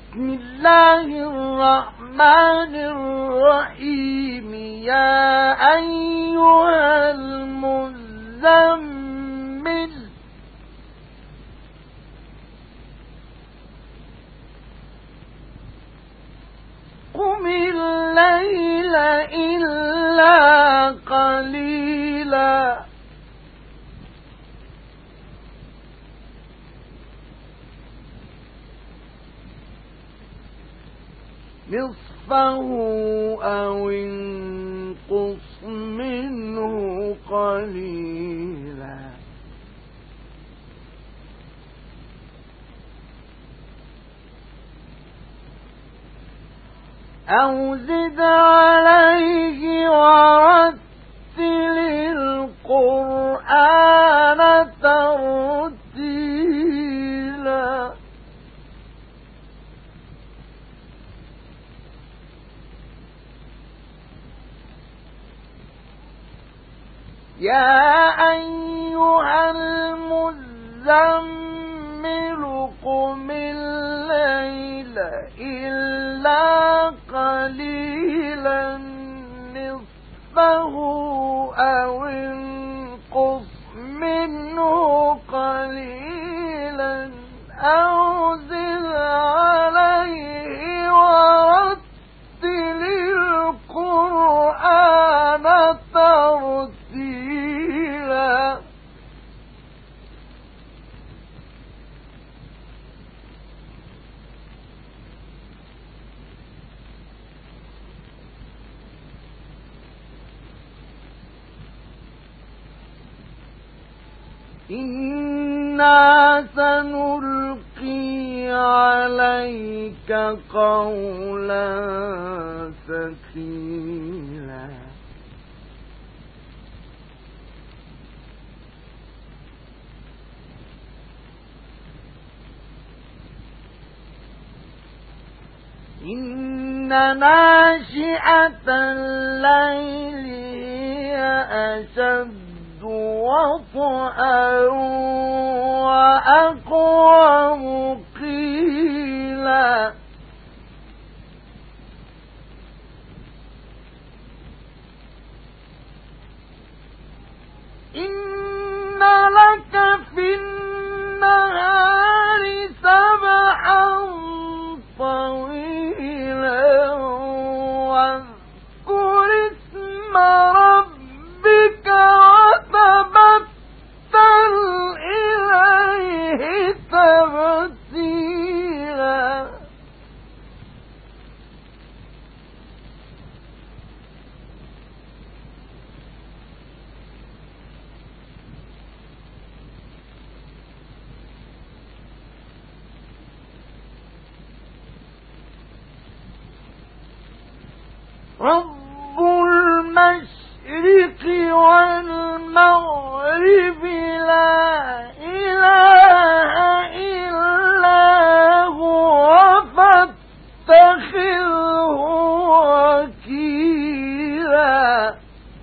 بسم الله الرحمن الرحيم يا أيها المزمل قم الليل إلا قليلا نصفه أو انقص منه قليلا أو زد عليه ورتل القرآن ترتيلا يا أيها المزمل قم الليل إلا قليلا نصفه أو انقص منه قليلا أو زد عليه ورتل القرآن ترتيلا إنا سنلقي عليك قولا ثقيلا إن ناشئة الليل هي أشد وطئا وأقوم قيلا إن لك في النهار سبحا طويلا واذكر اسم ربك وتبتل إليه تبتيلا رب المشرق والمغرب لا إله إلا هو فاتخذه وكيلا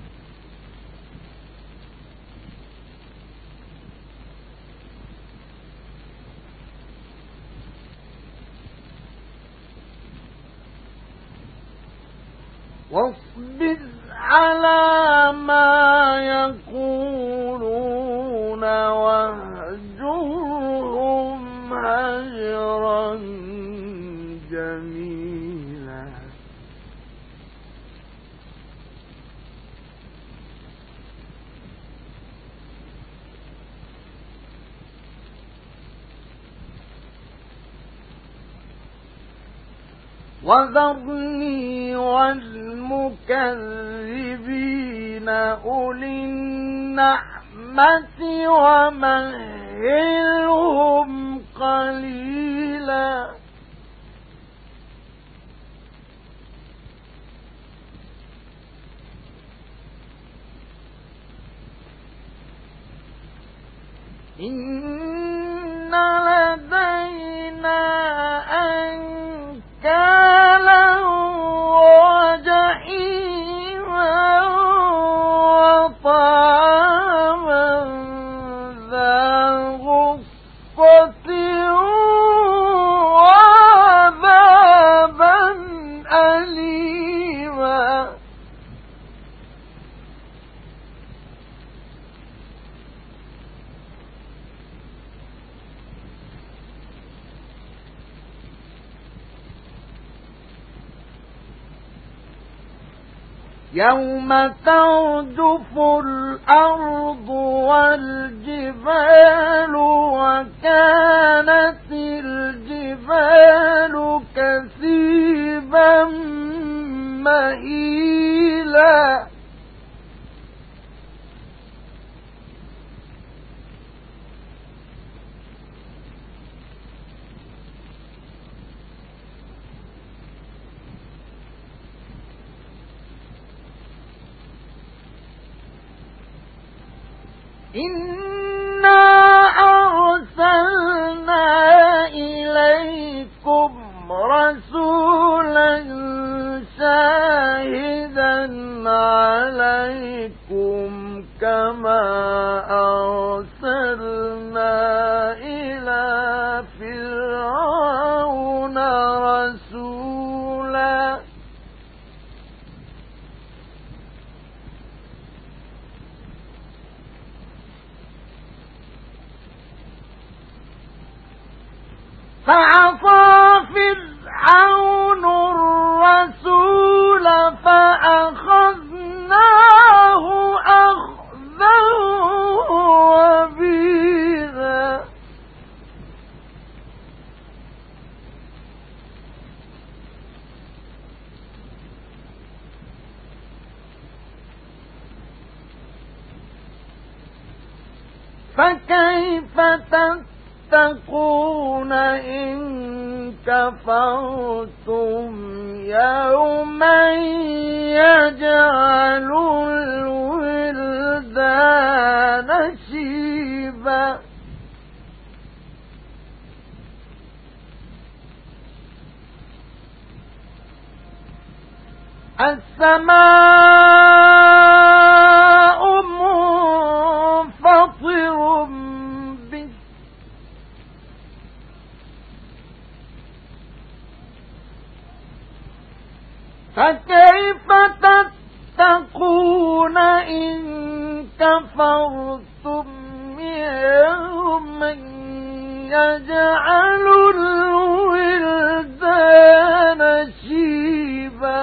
واصبر على ما يقولون واهجرهم هجرا جميلا وذرني والمكذبين أولي النعمة ومهلهم قليلا إن لدينا أنكالا وجحيما وطعاما ذا غصة وعذابا يوم ترجف الأرض والجبال وكانت الجبال كثيبا مهيلا إنا أرسلنا إليكم رسولا شاهدا عليكم كما أرسلنا إلى فرعون رسولا فعصى فرعون الرسول فأخذناه أخذا وبيلا فكيف تتقون إن كفرتم يوما يجعل الولدان شيبا السماء منفطر به فكيف تتقون إن كفرتم يوما يجعل الولدان شيبا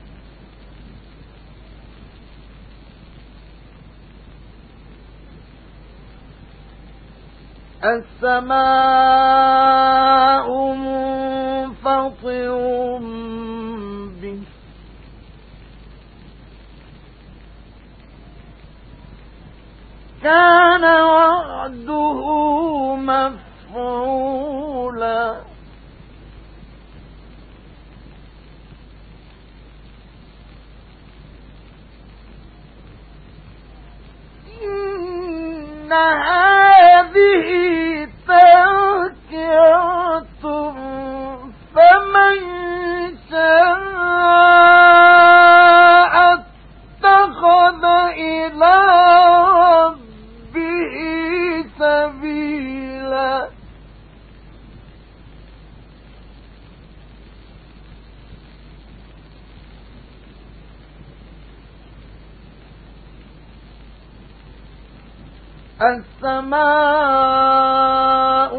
السماء منفطر به كان وعده مفعولا إن هذه تذكرة فمن شاء اتخذ إلى ربه سبيلا السماء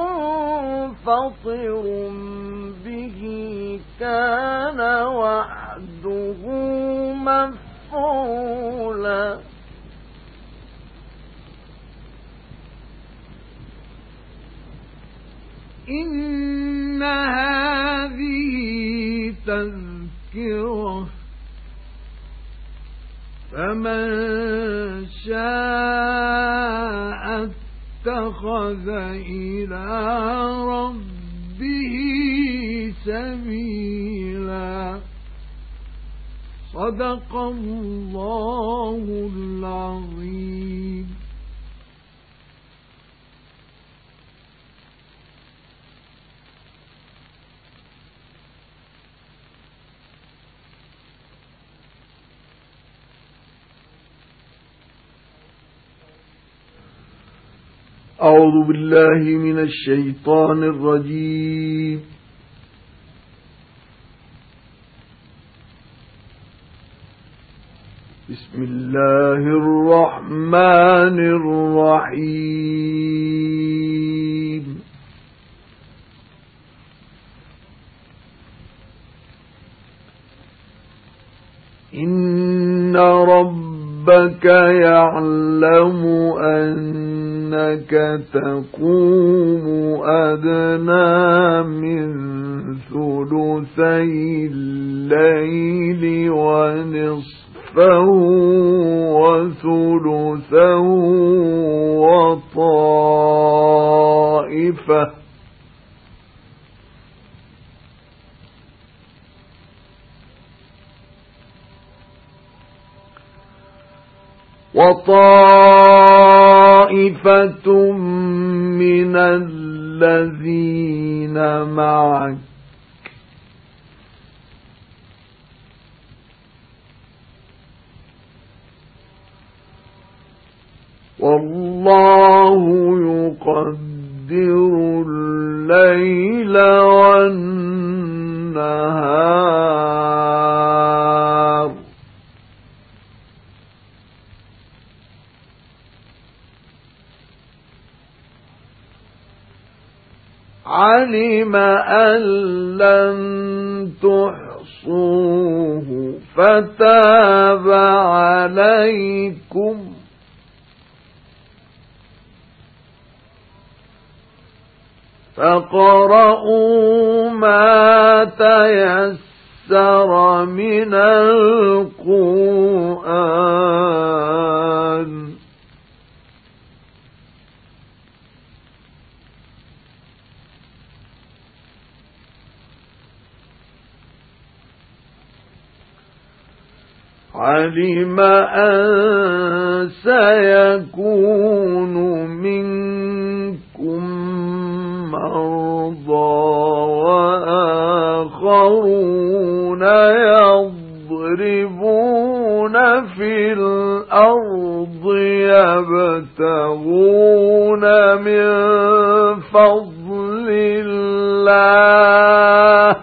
منفطر به كان وعده مفعولا إن هذه تذكرة فمن شاء اتخذ إلى ربه سبيلا صدق الله العظيم. أعوذ بالله من الشيطان الرجيم. بسم الله الرحمن الرحيم. إن إن ربك يعلم أنك تقوم أدنى من ثلثي الليل ونصفه وثلثه وطائفة من الذين معك والله يقدر الليل والنهار علم أن لن تحصوه فتاب عليكم فاقرؤوا ما تيسر من القرآن علم أن سيكون منكم مرضى وآخرون يضربون في الأرض يبتغون من فضل الله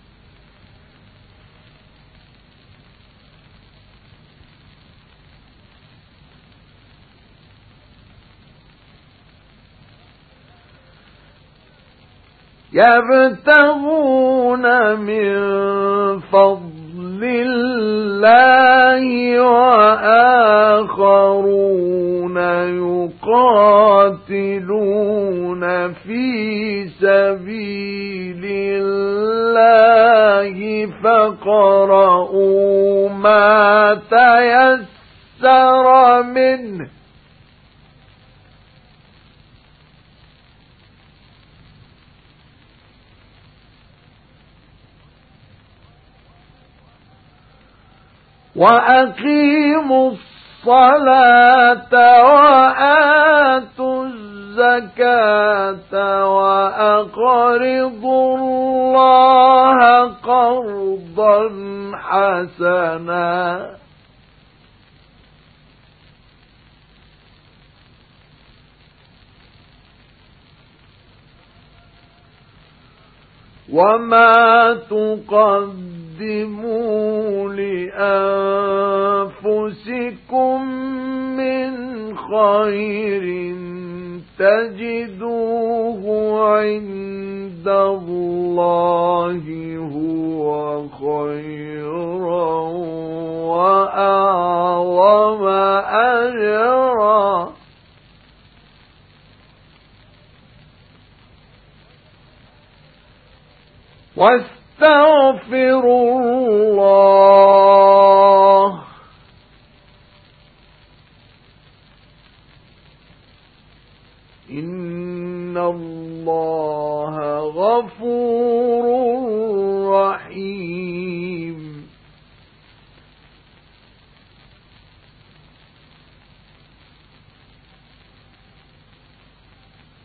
وآخرون يقاتلون في سبيل الله فاقرؤوا ما تيسر منه وأقيموا الصلاة وآتوا الزكاة وأقرضوا الله قرضا حسنا وما تقدموا لأنفسكم من خير تجدوه عند الله هو خيرا وأعظم أجرا واستغفروا الله إن الله غفور